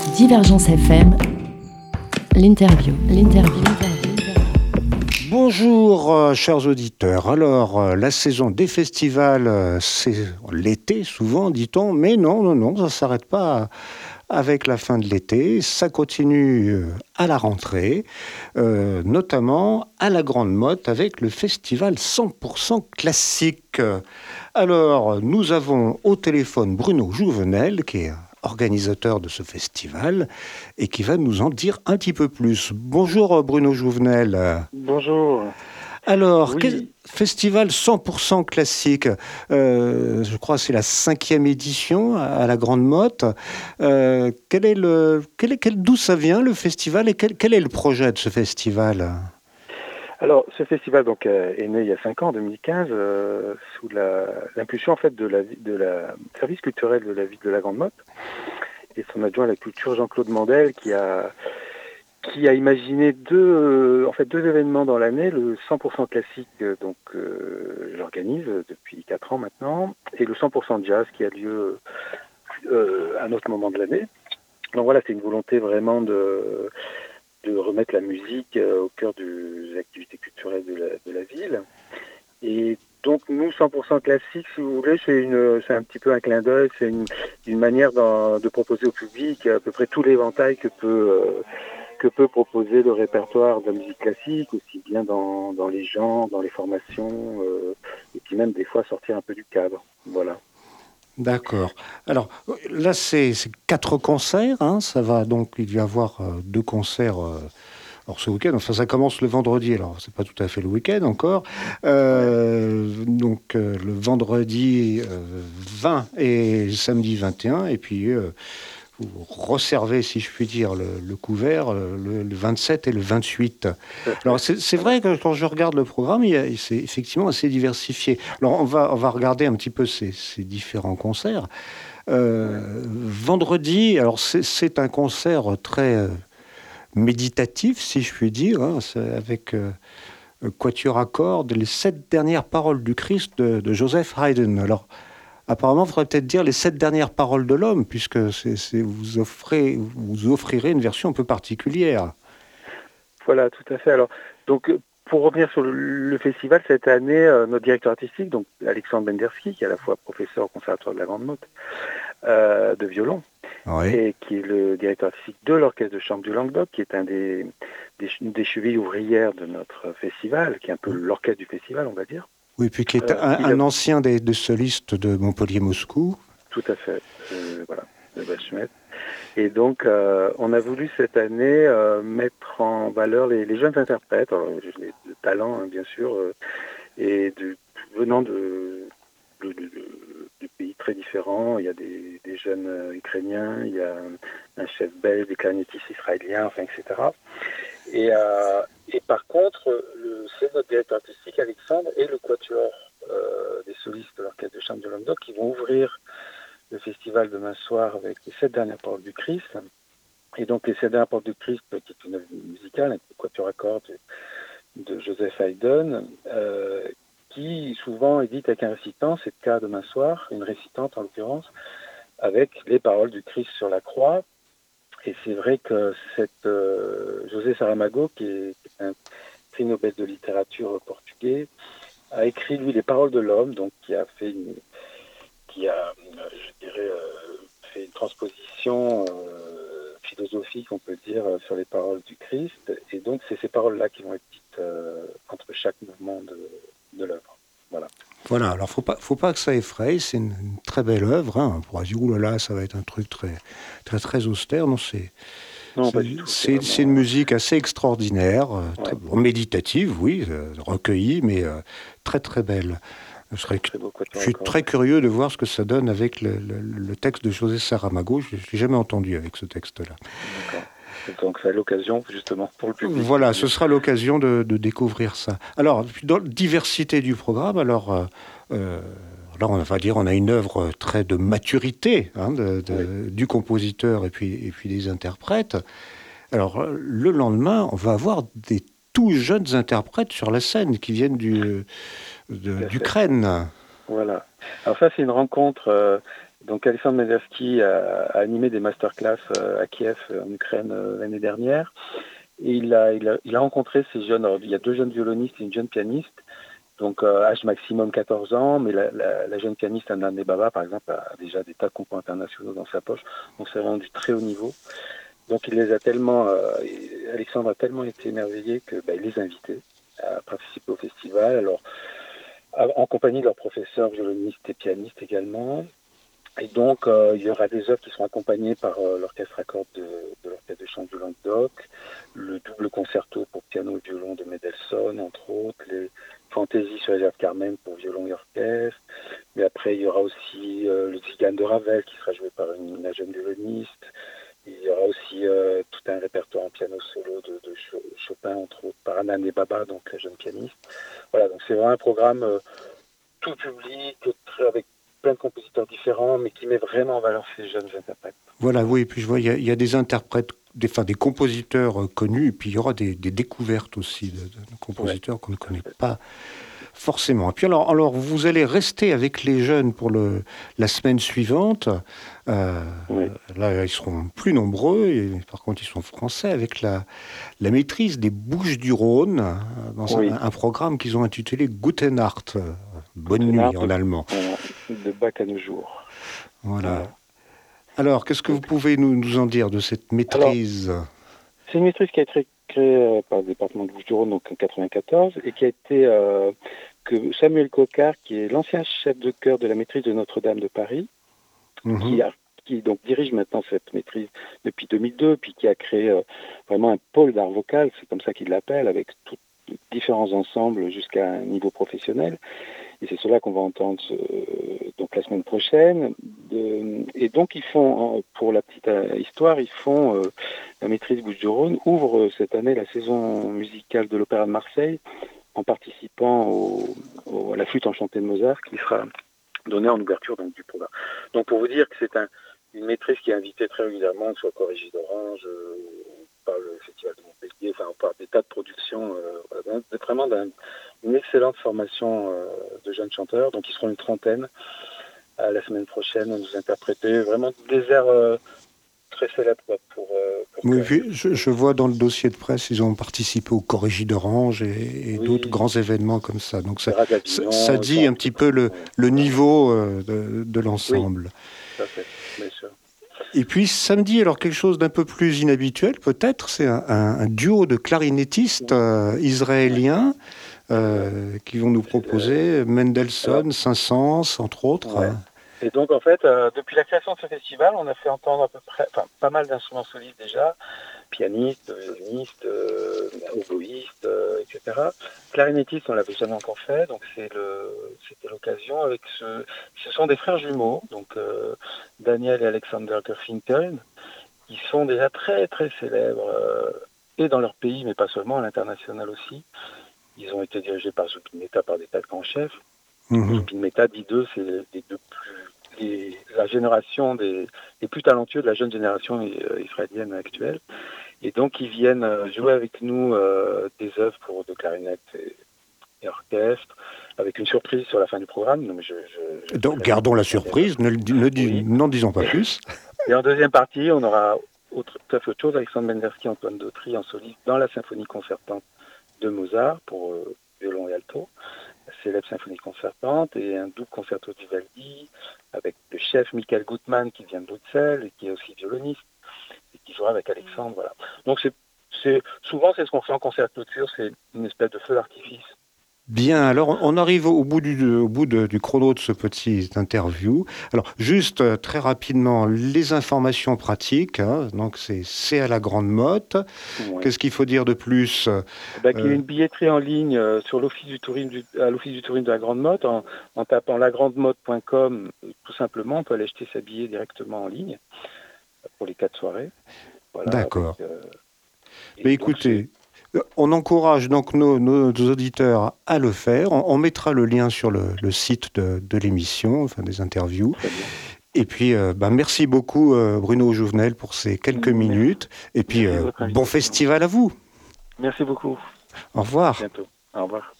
Divergence FM, l'interview. Bonjour chers auditeurs. Alors la saison des festivals, c'est l'été souvent dit-on, mais non, ça ne s'arrête pas avec la fin de l'été, ça continue à la rentrée, notamment à la Grande Motte avec le festival 100% classique. Alors nous avons au téléphone Bruno Jouvenel qui est organisateur de ce festival et qui va nous en dire un petit peu plus. Bonjour Bruno Jouvenel. Bonjour. Alors, Oui. Festival 100% classique, je crois que c'est la 5e édition à la Grande Motte. D'où ça vient le festival et quel est le projet de ce festival ? Alors, ce festival est né il y a 5 ans, en 2015, sous l'impulsion en fait de la service culturel de la ville de la Grande Motte et son adjoint à la culture Jean-Claude Mandel qui a imaginé deux événements dans l'année, le 100% classique, j'organise depuis 4 ans maintenant, et le 100% jazz qui a lieu à un autre moment de l'année. Donc voilà, c'est une volonté vraiment de remettre la musique au cœur des activités culturelles de la ville. Et donc nous, 100% classique, si vous voulez, c'est un petit peu un clin d'œil, c'est une manière de proposer au public à peu près tout l'éventail que peut proposer le répertoire de la musique classique, aussi bien dans les genres, dans les formations, et puis même des fois sortir un peu du cadre. Voilà. D'accord. Alors là, c'est 4 concerts, hein, ça va donc, il va y avoir 2 concerts ce week-end. Enfin, ça commence le vendredi, alors c'est pas tout à fait le week-end encore. Donc le vendredi 20 et samedi 21, et puis vous resservez, si je puis dire, le couvert le 27 et le 28. Alors c'est vrai que quand je regarde le programme, c'est effectivement assez diversifié. Alors on va regarder un petit peu ces différents concerts. Vendredi, alors c'est un concert très méditatif, si je puis dire, hein, avec quatuor à cordes, les 7 dernières paroles du Christ de Joseph Haydn. Alors apparemment, il faudrait peut-être dire les 7 dernières paroles de l'homme, puisque vous offrirez une version un peu particulière. Voilà, tout à fait. Alors, donc, pour revenir sur le festival, cette année, notre directeur artistique, donc Alexandre Benderski, qui est à la fois professeur au Conservatoire de la Grande Motte de violon, Oui. et qui est le directeur artistique de l'Orchestre de chambre du Languedoc, qui est un des chevilles ouvrières de notre festival, qui est un peu l'orchestre du festival, on va dire. Oui, puis qui est un ancien des solistes de Montpellier-Moscou. Tout à fait, voilà, de Bachmet. Et donc, on a voulu cette année mettre en valeur les jeunes interprètes, de talent, hein, bien sûr, et venant de pays très différents. Il y a des jeunes ukrainiens, il y a un chef belge, des clarinettistes israéliens, enfin, etc. Et par contre, c'est notre directeur artistique, Alexandre, et le quatuor des solistes de l'Orchestre de chambre de Languedoc qui vont ouvrir le festival demain soir avec les 7 dernières paroles du Christ. Et donc les 7 dernières paroles du Christ, qui est une œuvre musicale, un quatuor à cordes de Joseph Haydn, qui souvent est dite avec un récitant, c'est le cas demain soir, une récitante en l'occurrence, avec les paroles du Christ sur la croix. Et c'est vrai que José Saramago, qui est un prix Nobel de littérature portugais, a écrit lui les paroles de l'homme, donc qui a fait fait une transposition philosophique, on peut dire, sur les paroles du Christ. Et donc c'est ces paroles-là qui vont être dites entre chaque mouvement de l'œuvre. Voilà. Voilà, alors faut pas que ça effraie, c'est une très belle œuvre, hein. On pourra dire, oulala, ça va être un truc très, très, très austère. Non, Pas du tout. C'est une musique assez extraordinaire, très méditative, oui, recueillie, mais très, très belle. Je suis très curieux de voir ce que ça donne avec le texte de José Saramago. Je ne l'ai jamais entendu avec ce texte-là. D'accord. Donc c'est l'occasion justement pour le public. Voilà, ce sera l'occasion de découvrir ça. Alors, dans la diversité du programme, alors on va dire on a une œuvre très de maturité, hein, du compositeur et puis des interprètes. Alors le d'lendemain, on va avoir des tout jeunes interprètes sur la scène qui viennent d'Ukraine. Voilà. Alors ça, c'est une rencontre Donc Alexandre Mendelski a animé des masterclass à Kiev, en Ukraine, l'année dernière. Et il a rencontré ces jeunes. Alors, il y a 2 jeunes violonistes et une jeune pianiste. Donc âge maximum 14 ans, mais la jeune pianiste Anna Nebaba, par exemple, a déjà des tas de concours internationaux dans sa poche. Donc c'est vraiment du très haut niveau. Donc il les a tellement, Alexandre a tellement été émerveillé que il les a invités à participer au festival. Alors en compagnie de leurs professeurs violonistes et pianistes également. Et donc, il y aura des œuvres qui seront accompagnées par l'orchestre à cordes de l'orchestre de chant du Languedoc, le double concerto pour piano et violon de Mendelssohn, entre autres, les fantaisies sur les airs de Carmen pour violon et orchestre. Mais après, il y aura aussi le Tzigane de Ravel qui sera joué par une jeune violoniste. Il y aura aussi tout un répertoire en piano solo de Chopin, entre autres, par Anna Nebaba, donc la jeune pianiste. Voilà, donc c'est vraiment un programme tout public, avec plein de compositeurs différents, mais qui met vraiment en valeur ces jeunes interprètes. Voilà, oui, et puis je vois, il y a des interprètes, des compositeurs connus, et puis il y aura des découvertes aussi de compositeurs qu'on ne connaît pas forcément. Et puis alors, vous allez rester avec les jeunes pour la semaine suivante. Oui. Là, ils seront plus nombreux, et par contre, ils sont français, avec la maîtrise des Bouches-du-Rhône, dans un programme qu'ils ont intitulé Gute Nacht, bonne nuit en allemand. De Bach à nos jours. Voilà. Alors, qu'est-ce que vous pouvez nous en dire de cette maîtrise? C'est une maîtrise qui a été créée par le département de Bouches-du-Rhône donc en 1994 et qui a été que Samuel Cocard, qui est l'ancien chef de chœur de la maîtrise de Notre-Dame de Paris, qui donc dirige maintenant cette maîtrise depuis 2002, puis qui a créé vraiment un pôle d'art vocal, c'est comme ça qu'il l'appelle, avec tous différents ensembles jusqu'à un niveau professionnel. Et c'est cela qu'on va entendre donc la semaine prochaine. Et donc ils font, pour la petite histoire, la maîtrise Bouches-du-Rhône ouvre cette année la saison musicale de l'Opéra de Marseille en participant à la flûte enchantée de Mozart qui sera donnée en ouverture donc, du programme. Donc pour vous dire que c'est une maîtrise qui est invitée très régulièrement, soit Corrigé d'Orange, par le Festival de Montpellier, enfin par des tas de productions, vraiment une excellente formation de jeunes chanteurs, donc ils seront une trentaine la semaine prochaine à nous interpréter vraiment des airs très célèbres pour oui, je vois dans le dossier de presse, ils ont participé au Corrigi d'Orange et d'autres grands événements comme ça. Donc ça dit un petit peu le niveau de l'ensemble. Oui, tout à fait, bien sûr. Et puis samedi, alors quelque chose d'un peu plus inhabituel peut-être, c'est un duo de clarinettistes israéliens qui vont nous proposer Mendelssohn, Saint-Saëns, entre autres. Ouais. Et donc en fait, depuis la création de ce festival, on a fait entendre à peu près, pas mal d'instruments solistes déjà, pianistes, violonistes, oboïstes, etc. Clarinettistes, on l'avait jamais encore fait, donc c'était l'occasion avec ce sont des frères jumeaux, donc Daniel et Alexander Gerfinkel, qui sont déjà très très célèbres et dans leur pays, mais pas seulement, à l'international aussi. Ils ont été dirigés par Zubin Mehta, par des tas de grands chefs. Zubin Mehta, dit d'eux, c'est la génération des plus talentueux de la jeune génération israélienne actuelle. Et donc, ils viennent jouer avec nous des œuvres de clarinette et orchestre, avec une surprise sur la fin du programme. Donc, gardons la surprise, n'en disons pas plus. Et en deuxième partie, on aura tout à fait autre chose, Alexandre Mendelski, Antoine Dautry en soliste dans la symphonie concertante de Mozart pour violon et alto, la célèbre symphonie concertante, et un double concerto de Vivaldi avec le chef Michael Gutmann qui vient de Bruxelles et qui est aussi violoniste et qui jouera avec Alexandre. Voilà. Donc souvent c'est ce qu'on fait en concert clôture, c'est une espèce de feu d'artifice. Bien, alors on arrive au bout du chrono de ce petit interview. Alors juste très rapidement, les informations pratiques, donc c'est à la Grande Motte. Ouais. Qu'est-ce qu'il faut dire de plus? Il y a une billetterie en ligne sur l'Office du tourisme à l'Office du tourisme de la Grande Motte, en tapant lagrandemotte.com, tout simplement, on peut aller acheter sa billet directement en ligne pour les 4 soirées. Voilà, d'accord. Mais écoutez... On encourage donc nos auditeurs à le faire. On mettra le lien sur le site de l'émission, enfin des interviews. Et puis, merci beaucoup Bruno Jouvenel pour ces quelques minutes. Et puis, bon festival à vous. Merci beaucoup. Au revoir. À bientôt. Au revoir.